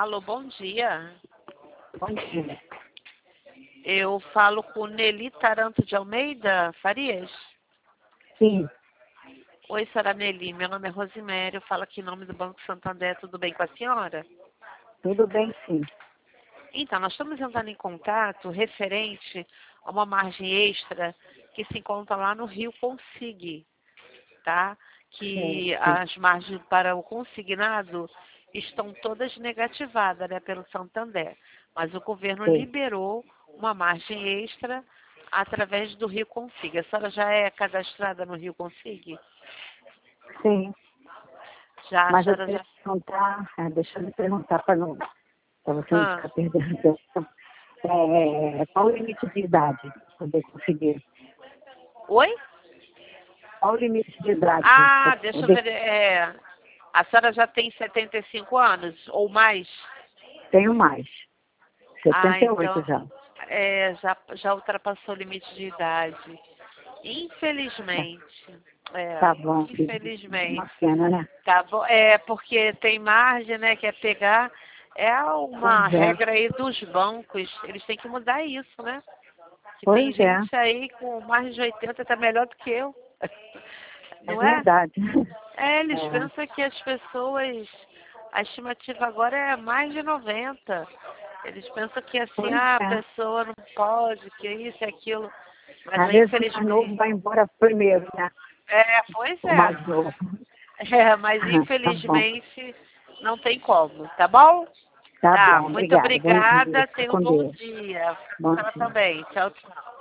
Alô, bom dia. Bom dia. Eu falo com Nelly Taranto de Almeida Farias. Sim, Oi, senhora Nelly. Meu nome é Rosimério. Eu falo aqui em nome do Banco Santander. Tudo bem com a senhora? tudo bem sim. Então, nós estamos entrando em contato referente a uma margem extra que se encontra lá no Rio Consig, tá? Que Sim, sim. as margens para o consignado estão todas negativadas, né, pelo Santander. Mas o governo Sim. liberou uma margem extra através do Rio Consig. A senhora já é cadastrada no Rio Consig? Sim. Já, a Mas eu senhora queria já. perguntar, deixa eu lhe perguntar para você não Ah, ficar perdendo tempo. Qual o limite de idade para poder conseguir? oi? Qual o limite de idade para Ah, deixa eu poder? ver. A senhora já tem 75 anos ou mais? Tenho mais. Ah, 78 então, já. já ultrapassou o limite de idade. É, Infelizmente. tá bom, filho. Uma Infelizmente. pena, né? Tá bom? Porque tem margem, né? Quer pegar. É uma Pois é. regra aí dos bancos. Eles têm que mudar isso, né? Que tem Pois é. gente aí com mais de 80 tá melhor do que eu. É Não é? verdade. Eles É, pensam que as pessoas, a estimativa agora é mais de 90. Eles pensam que assim, pois a é. pessoa não pode, que isso e aquilo. Mas Às vezes o mais novo infelizmente. vai embora primeiro, né? Pois O é. mais novo. Mas Tá bom. infelizmente não tem como, tá bom? Tá Tá, bom, muito obrigada. Bom dia. obrigada. Fica Tenha um com bom Deus. dia. Bom Para dia. também. Tchau, tchau.